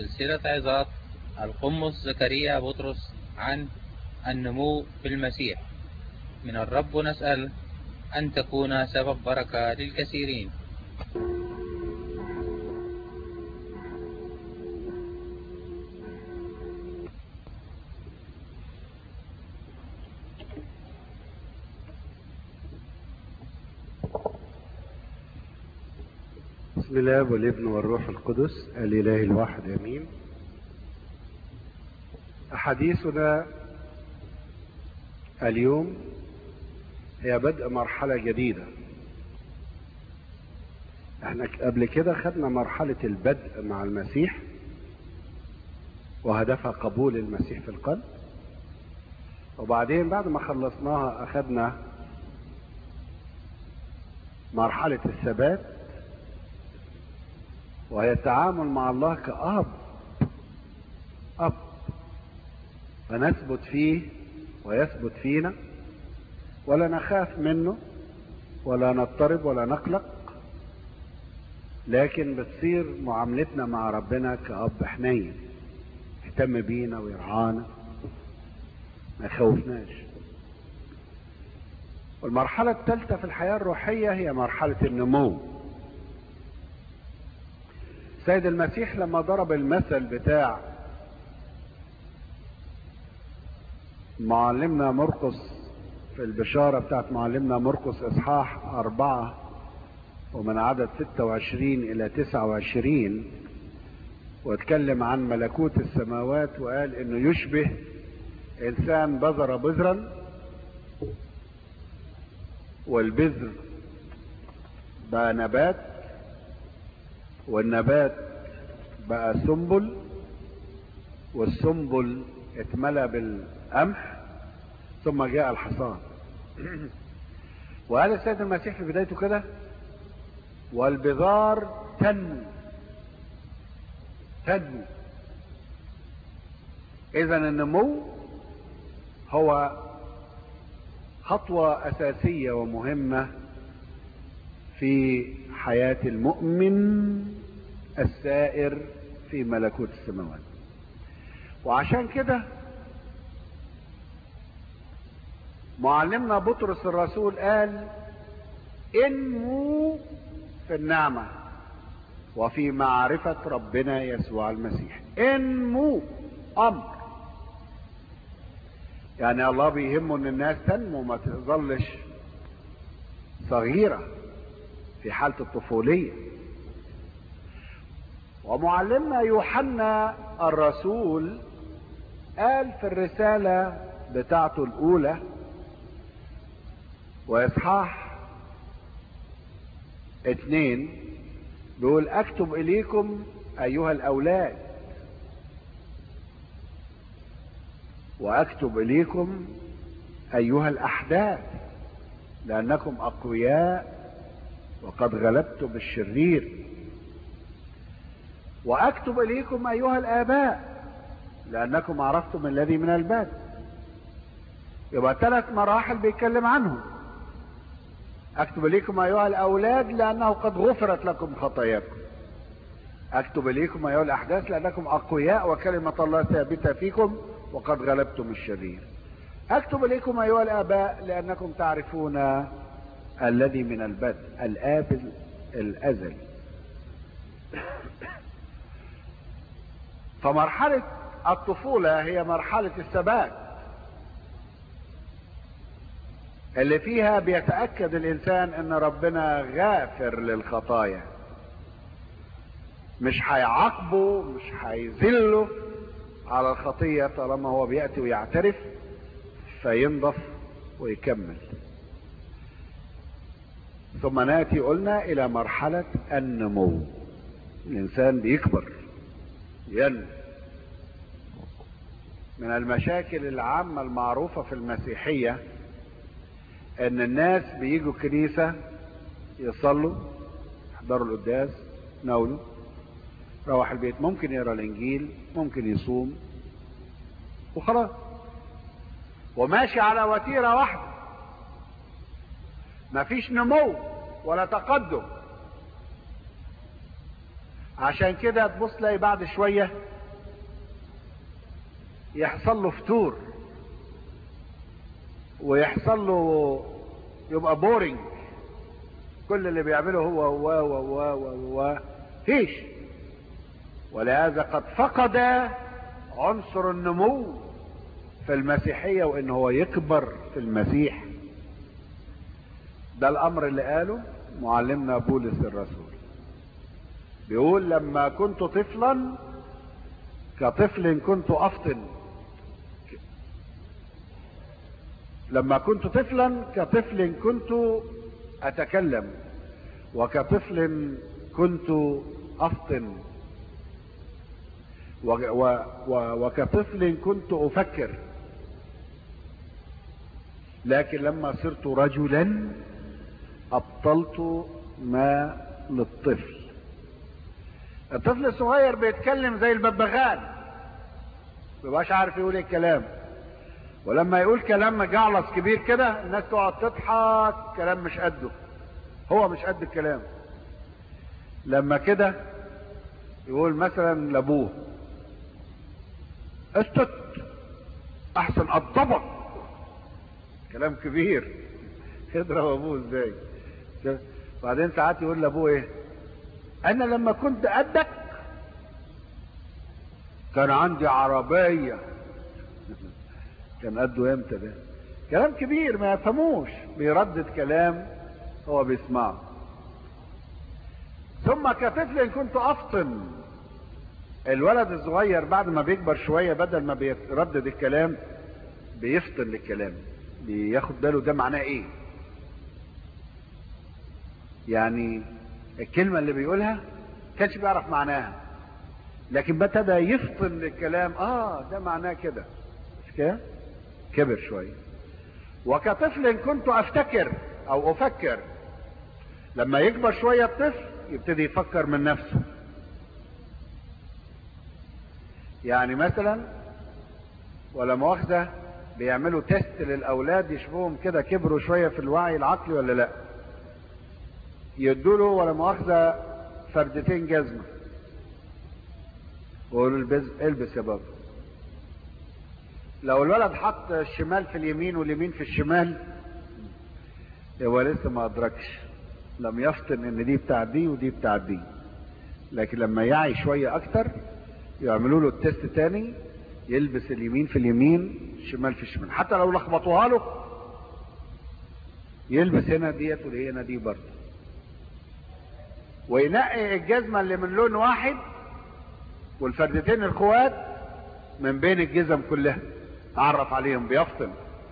سلسلة عظات القمص زكريا بطرس عن النمو في المسيح. من الرب نسأل أن تكون سبب بركة للكثيرين. بسم الله والابن والروح القدس الإله الواحد آمين. أحاديثنا اليوم هي بدء مرحلة جديدة. احنا قبل كده خدنا مرحلة البدء مع المسيح وهدفها قبول المسيح في القلب، وبعدين بعد ما خلصناها أخدنا مرحلة الثبات وهي التعامل مع الله كأب فنثبت فيه ويثبت فينا ولا نخاف منه ولا نضطرب ولا نقلق، لكن بتصير معاملتنا مع ربنا كأب حنين يهتم بينا ويرعانا ما يخوفناش. والمرحلة الثالثة في الحياة الروحية هي مرحلة النمو. سيد المسيح لما ضرب المثل بتاع معلمنا مرقس في البشارة بتاعت معلمنا مرقس إصحاح 4 ومن عدد 26 إلى 29، واتكلم عن ملكوت السماوات وقال إنه يشبه إنسان بذر بذرا، والبذر بقى نبات، والنبات بقى سنبل، والسنبل اتملى بالقمح، ثم جاء الحصاد. وقال السيد المسيح في بدايته كده: والبذار تنمو. اذا النمو هو خطوة اساسية ومهمة في حياة المؤمن السائر في ملكوت السماوات. وعشان كده معلمنا بطرس الرسول قال: انمو في النعمة وفي معرفة ربنا يسوع المسيح. انمو امر، يعني الله بيهمه ان الناس تنمو، ما تظلش صغيرة في حالة الطفولية. ومعلمنا يوحنا الرسول قال في الرسالة بتاعته الأولى وإصحاح 2 بيقول: أكتب إليكم أيها الأولاد، وأكتب إليكم أيها الأحداث، لأنكم أقوياء وقد غلبتم الشرير. وأكتب إليكم أيها الآباء، لأنكم عرفتم الذي من البدء. يبقى 3 مراحل بيتكلم عنهم. أكتب إليكم أيها الأولاد لأنه قد غفرت لكم خطاياكم. أكتب إليكم أيها الأحداث لأنكم أقوياء وكلمة الله ثابتة فيكم وقد غلبتم الشرير. أكتب إليكم أيها الآباء لأنكم تعرفون الذي من البدء، الآب الأزلي. فمرحلة الطفولة هي مرحلة الثبات اللي فيها بيتأكد الإنسان أن ربنا غافر للخطايا، مش هيعاقبه، مش هيذله على الخطية طالما هو بيأتي ويعترف فينضف ويكمل. ثم نأتي قلنا إلى مرحلة النمو. الإنسان بيكبر ينمو. من المشاكل العامة المعروفة في المسيحية ان الناس بيجوا الكنيسة يصلوا، يحضروا القداس، ناولوا، روح البيت، ممكن يقرا الانجيل، ممكن يصوم وخلاص، وماشي على وتيرة واحدة، مفيش نمو ولا تقدم. عشان كده تبص تلاقي بعد شوية يحصل له فتور ويحصل له يبقى بورينج، كل اللي بيعمله هو فيش. ولهذا قد فقد عنصر النمو في المسيحية، وان هو يكبر في المسيح. ده الامر اللي قاله معلمنا بولس الرسول، بيقول لما كنت طفلا كطفل كنت افطن، لما كنت طفلا كطفل كنت اتكلم، وكطفل كنت افطن، وكطفل كنت افكر، لكن لما صرت رجلا ابطلت ما للطفل. الطفل الصغير بيتكلم زي الببغان، مبقاش عارف يقول الكلام، ولما يقول كلام مجعلص كبير كده الناس تقعد تضحك، كلام مش قده، هو مش قد الكلام. لما كده يقول مثلا لابوه اسكت احسن اضربك، كلام كبير، يضرب ابوه ازاي؟ بعدين ساعات يقول لابوه ايه، انا لما كنت قدك كان عندي عربية. كان قده امتى ده؟ كلام كبير ما يفهموش، بيردد كلام هو بيسمعه. ثم كطفل كنت افطن، الولد الصغير بعد ما بيكبر شوية بدل ما بيردد الكلام بيفطن للكلام، بياخد باله ده معناه ايه، يعني الكلمة اللي بيقولها كانش بيعرف معناها، لكن ابتدى يفطن للكلام، ده معناه كده، مش كده؟ كبر شوية. وكطفل كنت افتكر او افكر، لما يكبر شوية الطفل يبتدي يفكر من نفسه. يعني مثلا ولا مؤاخذة بيعملوا تيست للاولاد يشوفوهم كده كبروا شوية في الوعي العقلي ولا لا، يدوله ولا مؤاخذة فردتين جزمة ويقولوا البس يا بابا. لو الولد حط الشمال في اليمين واليمين في الشمال هو لسه ما ادركش، لم يفطن ان دي بتاع دي ودي بتاع دي. لكن لما يعي شوية اكتر يعملوا له التست تاني، يلبس اليمين في اليمين الشمال في الشمال، حتى لو لخبطوها له يلبس هنا ديت وهنا دي برضه، وينقي الجزمة اللي من لون واحد والفردتين الخوات من بين الجزم كلها، اعرف عليهم، بيفطن.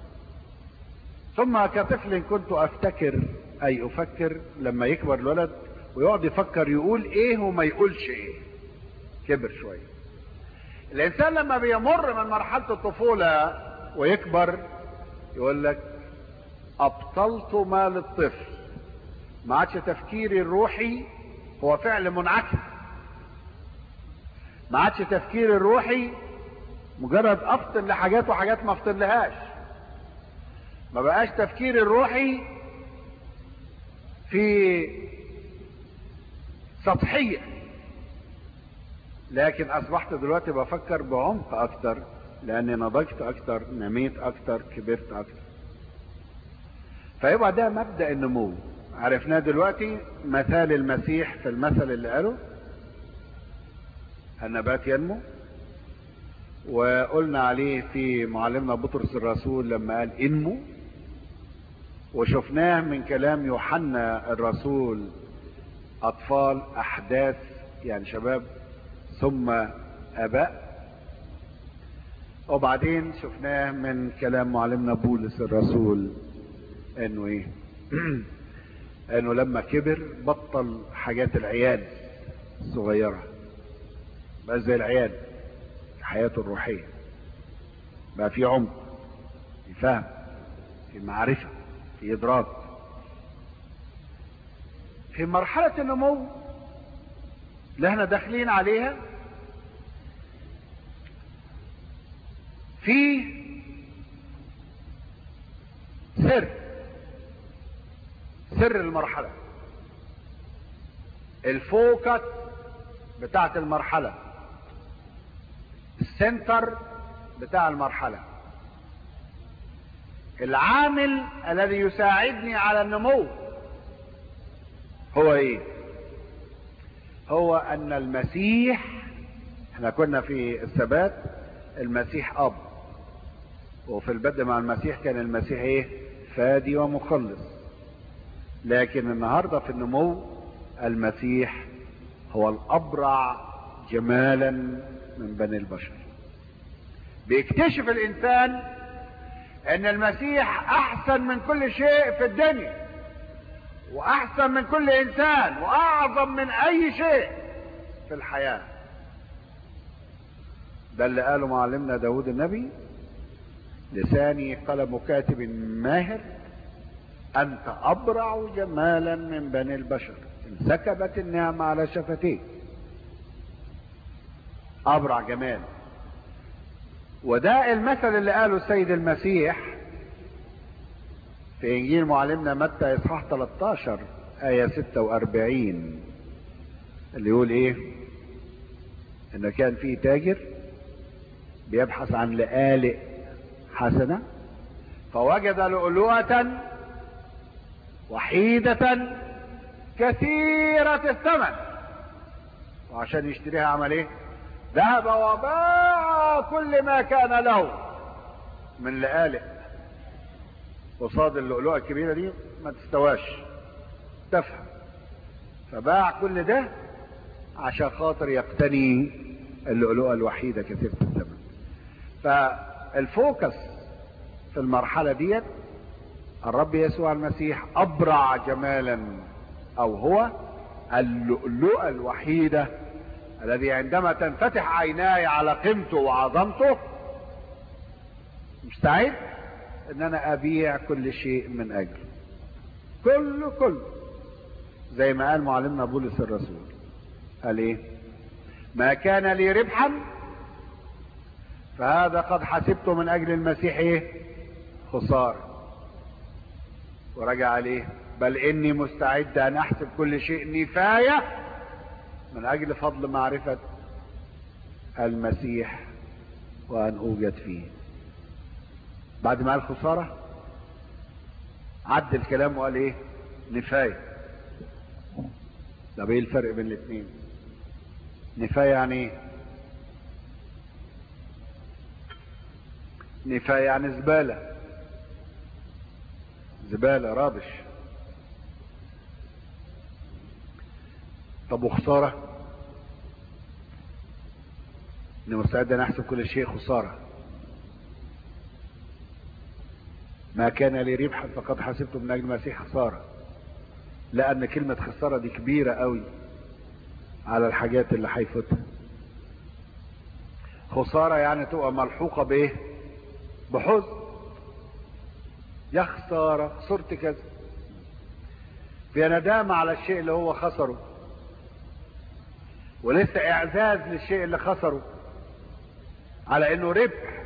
ثم كطفل كنت افتكر اي افكر، لما يكبر الولد ويقعد يفكر يقول ايه وما يقولش ايه، كبر شوية. الانسان لما بيمر من مرحلة الطفولة ويكبر يقول لك ابطلت ما للطفل، ما عادش تفكيري الروحي هو فعل منعكس، ما عادش تفكيري الروحي مجرد افطن لحاجات وحاجات ما افطن لهاش، ما بقاش تفكيري الروحي في سطحية، لكن اصبحت دلوقتي بفكر بعمق اكتر لاني نضجت اكتر، نميت اكتر، كبرت اكتر. فيبقى ده مبدأ النمو، عرفناه دلوقتي. مثال المسيح في المثل اللي قاله النبات ينمو، وقلنا عليه في معلمنا بطرس الرسول لما قال انمو، وشفناه من كلام يوحنا الرسول اطفال احداث يعني شباب ثم اباء، وبعدين شفناه من كلام معلمنا بولس الرسول انه ايه انه لما كبر بطل حاجات العيال الصغيرة، بقى زي العيال في حياته الروحية، بقى في عمق، في فهم، في معرفة، في إدراك. في مرحلة النمو اللي احنا داخلين عليها في سر المرحلة، الفوكس بتاعت المرحلة، السنتر بتاع المرحلة. العامل الذي يساعدني على النمو هو ايه؟ هو ان المسيح، احنا كنا في الثبات المسيح اب، وفي البدء مع المسيح كان المسيح ايه؟ فادي ومخلص. لكن النهاردة في النمو المسيح هو الابرع جمالا من بني البشر. بيكتشف الانسان ان المسيح احسن من كل شيء في الدنيا، واحسن من كل انسان، واعظم من اي شيء في الحياة. ده اللي قاله معلمنا داود النبي: لساني قلم كاتب ماهر، انت ابرع جمالا من بني البشر، انسكبت النعمة على شفتيه. ابرع جمال. وده المثل اللي قاله السيد المسيح في انجيل معلمنا متى اصحاح 13 آية 46، اللي يقول ايه؟ ان كان في تاجر بيبحث عن لآلئ حسنة، فوجد لؤلؤة وحيدة كثيرة الثمن، وعشان يشتريها عمل ايه؟ ذهب وباع كل ما كان له من لآلئ قصاد اللؤلؤة الكبيرة دي، ما تستواش، تفهم، فباع كل ده عشان خاطر يقتني اللؤلؤة الوحيدة كثيرة الثمن. فالفوكس في المرحلة ديت الرب يسوع المسيح أبرع جمالا، أو هو اللؤلؤة الوحيدة الذي عندما تنفتح عيناي على قيمته وعظمته مستعد ان انا ابيع كل شيء من اجله. كله زي ما قال معلمنا بولس الرسول، قال ايه؟ ما كان لي ربحا فهذا قد حسبته من اجل المسيح ايه؟ خسارة. ورجع عليه: بل اني مستعد ان احسب كل شيء نفاية من اجل فضل معرفة المسيح وان اوجد فيه. بعد ما قال خسارة عد الكلام وقال ايه؟ نفاية. طب ايه الفرق بين الاثنين؟ نفاية يعني ايه؟ نفاية يعني زبالة، زبالة رابش. طب وخسارة؟ اني مستعد ان احسب كل شيء خسارة. ما كان لي ربحا فقد حسبته من اجل المسيح خسارة، لان كلمة خسارة دي كبيرة قوي على الحاجات اللي هيفوتها. خسارة يعني تبقى ملحوقة بايه؟ بحزن. يا خسارة، خسرت كذا، في ندامة على الشيء اللي هو خسره، ولسه اعزاز للشيء اللي خسره على انه ربح،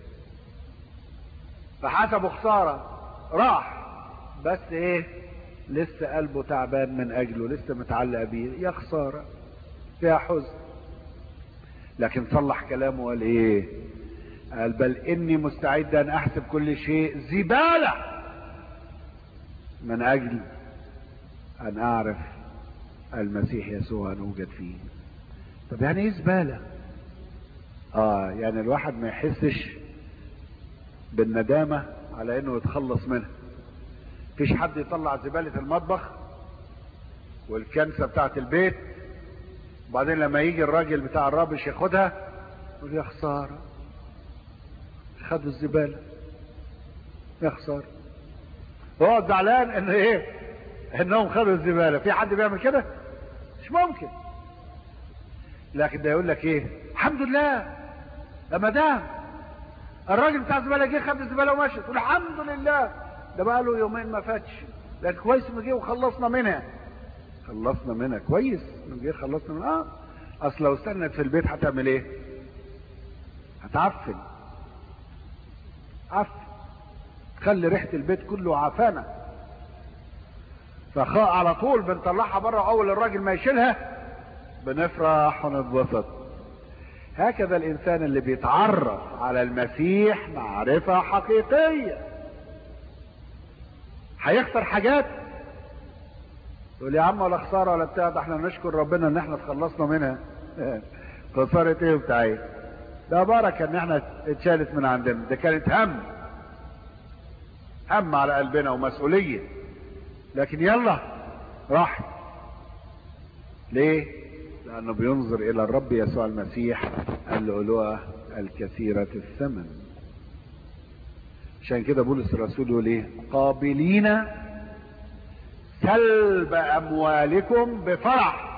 فحسبه خسارة راح، بس ايه؟ لسه قلبه تعبان من اجله، لسه متعلق بيه. يا خسارة، فيها حزن. لكن صلح كلامه وقال ايه؟ قال: بل اني مستعد ان احسب كل شيء زبالة من اجل ان اعرف المسيح يسوع ان اوجد فيه. طب يعني ايه زبالة؟ يعني الواحد ما يحسش بالندامة على انه يتخلص منها. فيش حد يطلع زبالة المطبخ والكنسة بتاعت البيت، وبعدين لما يجي الراجل بتاع الرابش ياخدها يقول: يا خسارة، خدوا الزبالة، يا خسارة. هو زعلان ان ايه؟ انهم خدوا الزبالة. في حد بيعمل كده؟ مش ممكن. لكن ده يقول لك ايه؟ الحمد لله، لما دام الراجل بتاع الزبالة جه خد الزبالة ومشي، تقول الحمد لله، ده بقى له يومين ما فاتش، لكن كويس ما جه وخلصنا منها. خلصنا منها كويس، ما جه خلصنا منها. اصل لو استنت في البيت هتعمل ايه؟ هتعفن، تخلي ريحة البيت كله عفانة. فخاء على طول بنطلعها بره، اول الراجل ما يشيلها بنفرح ونتبسط. هكذا الانسان اللي بيتعرف على المسيح معرفة حقيقية هيخسر حاجات. تقول يا عم ولا خسارة ولا بتاع، ده احنا نشكر ربنا ان احنا اتخلصنا منها. خسارة ايه وبتاع ايه؟ ده بركة ان احنا اتشالت من عندنا، ده كانت هم على قلبنا ومسؤولية، لكن يلا راحت. ليه؟ لانه بينظر الى الرب يسوع المسيح اللؤلؤة الكثيرة الثمن. عشان كده بولس الرسول يقول ايه؟ قابلين سلب اموالكم بفرح،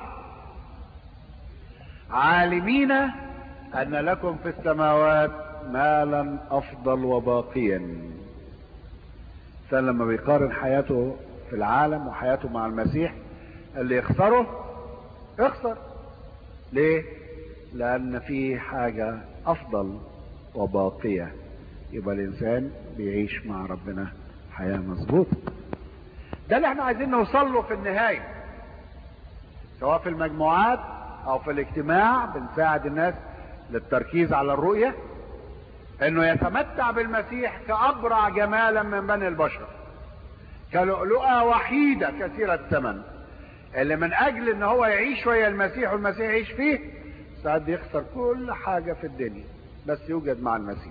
عالمين ان لكم في السماوات مالا افضل وباقيا. الانسان لما بيقارن حياته في العالم وحياته مع المسيح، اللي يخسره اخسر. ليه؟ لان في حاجة افضل وباقية. يبقى الانسان بيعيش مع ربنا حياة مظبوطة. ده اللي احنا عايزين نوصل له في النهاية، سواء في المجموعات او في الاجتماع. بنساعد الناس للتركيز على الرؤية، انه يتمتع بالمسيح كأبرع جمالا من بني البشر، كلؤلؤة وحيدة كثيرة الثمن، اللي من اجل ان هو يعيش ويا المسيح والمسيح يعيش فيه ساعات بيخسر كل حاجة في الدنيا بس يوجد مع المسيح.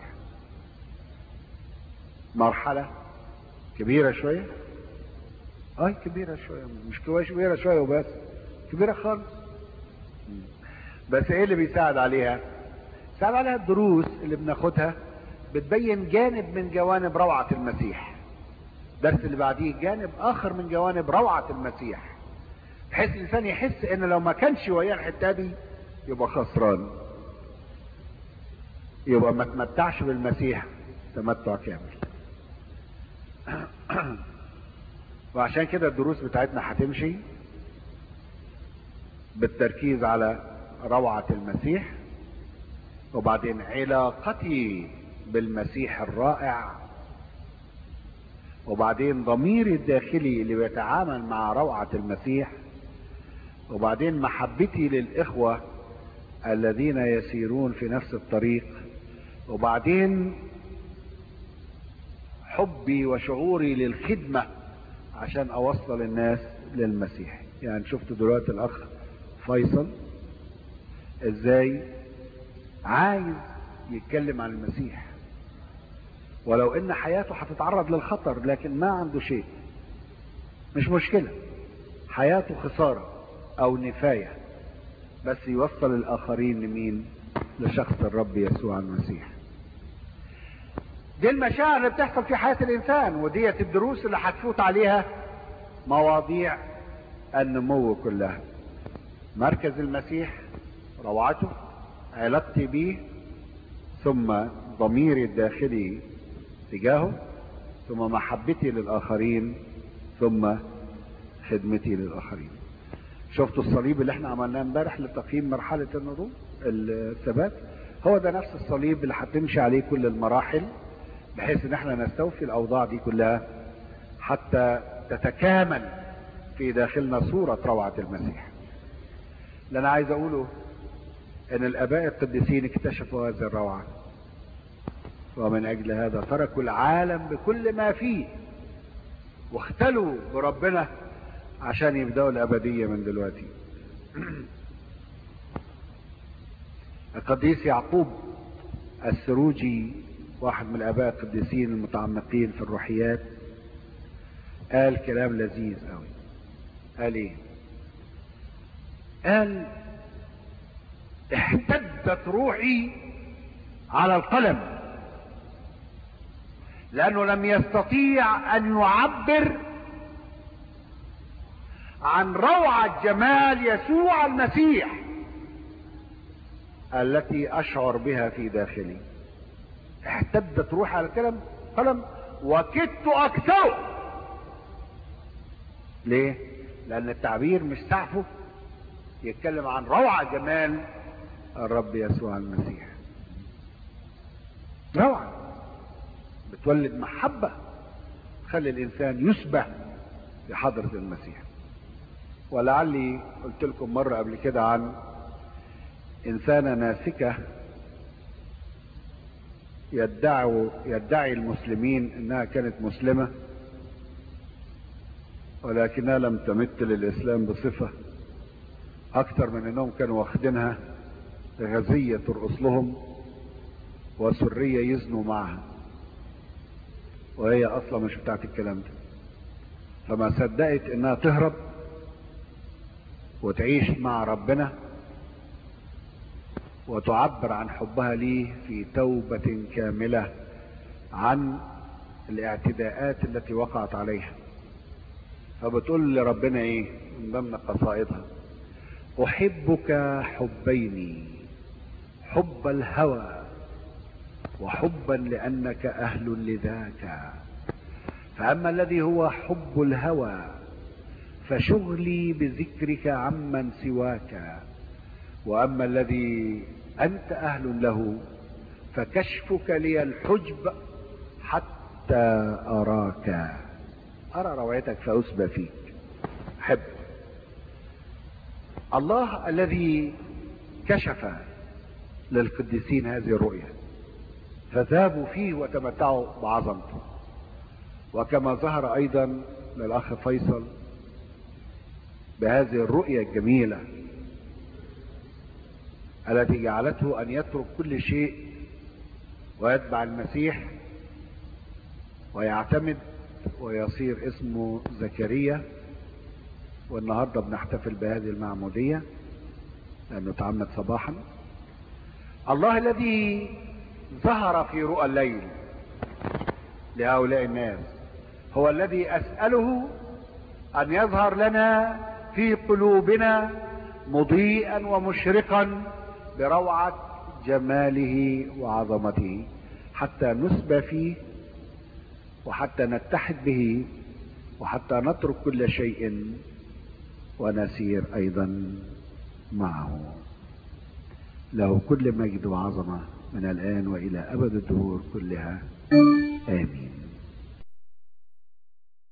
مرحلة كبيرة شوية، كبيرة شوية، مش كبيرة شوية وبس، كبيرة خالص. بس ايه اللي بيساعد عليها؟ بيساعد عليها الدروس اللي بناخدها، بتبين جانب من جوانب روعة المسيح. الدرس اللي بعديه جانب اخر من جوانب روعة المسيح، بحيث الانسان يحس ان لو ما كانش وياه الحتة دي يبقى خسران، يبقى ما تمتعش بالمسيح تمتع كامل. وعشان كده الدروس بتاعتنا هتمشي بالتركيز على روعة المسيح، وبعدين علاقتي بالمسيح الرائع، وبعدين ضميري الداخلي اللي بيتعامل مع روعة المسيح، وبعدين محبتي للإخوة الذين يسيرون في نفس الطريق، وبعدين حبي وشعوري للخدمة عشان أوصل الناس للمسيح. يعني شفت دلوقتي الأخ فيصل ازاي عايز يتكلم عن المسيح، ولو ان حياته هتتعرض للخطر لكن ما عنده شيء، مش مشكلة، حياته خسارة او نفاية، بس يوصل الاخرين لمين؟ لشخص الرب يسوع المسيح. دي المشاعر اللي بتحصل في حياة الانسان، وديت الدروس اللي هتفوت عليها مواضيع النمو كلها. مركز المسيح، روعته، علاقتي بيه، ثم ضميري الداخلي تجاهه، ثم محبتي للآخرين، ثم خدمتي للآخرين. شفتوا الصليب اللي احنا عملناه امبارح لتقييم مرحلة النضوج الثبات؟ هو ده نفس الصليب اللي هتمشي عليه كل المراحل، بحيث ان احنا نستوفي الاوضاع دي كلها حتى تتكامل في داخلنا صورة روعة المسيح. اللي انا عايز اقوله ان الاباء القديسين اكتشفوا هذه الروعة، ومن اجل هذا تركوا العالم بكل ما فيه واختلوا بربنا عشان يبدأوا الابدية من دلوقتي. القديس يعقوب السروجي، واحد من الاباء القديسين المتعمقين في الروحيات، قال كلام لذيذ قوي. قال ايه؟ قال احتدت روحي على القلم لانه لم يستطيع ان يعبر عن روعة جمال يسوع المسيح التي اشعر بها في داخلي. احتدت روحي على القلم وكدت اكثر. ليه؟ لان التعبير مش سعفه يتكلم عن روعة جمال الرب يسوع المسيح. روعة بتولد محبة تخلي الانسان يشبه بحضرة المسيح. ولعلي قلت لكم مرة قبل كده عن إنسانة ناسكة يدعي المسلمين إنها كانت مسلمة، ولكنها لم تمت للإسلام بصفة، أكثر من أنهم كانوا واخدينها غزية ترقص لهم وسرية يزنوا معها، وهي أصلا مش بتاعت الكلام ده. فما صدقت إنها تهرب وتعيش مع ربنا وتعبر عن حبها ليه في توبة كاملة عن الاعتداءات التي وقعت عليها. فبتقول لربنا ايه من ضمن قصائدها: احبك حبين، حب الهوى وحبا لانك اهل لذاك، فاما الذي هو حب الهوى فشغلي بذكرك عمن سواك، واما الذي انت اهل له فكشفك لي الحجب حتى اراك، ارى روعتك فاسبى فيك. احب الله الذي كشف للقديسين هذه الرؤيا فذابوا فيه وتمتعوا بعظمته، وكما ظهر ايضا للاخ فيصل بهذه الرؤيا الجميلة التي جعلته ان يترك كل شيء ويتبع المسيح ويعتمد ويصير اسمه زكريا. والنهارده بنحتفل بهذه المعمودية لأنه تعمد صباحا. الله الذي ظهر في رؤى الليل لهؤلاء الناس هو الذي أسأله أن يظهر لنا في قلوبنا مضيئا ومشرقا بروعة جماله وعظمته، حتى نسبى فيه وحتى نتحد به وحتى نترك كل شيء ونسير ايضا معه. له كل مجد وعظمة من الان والى ابد الدهور كلها، امين.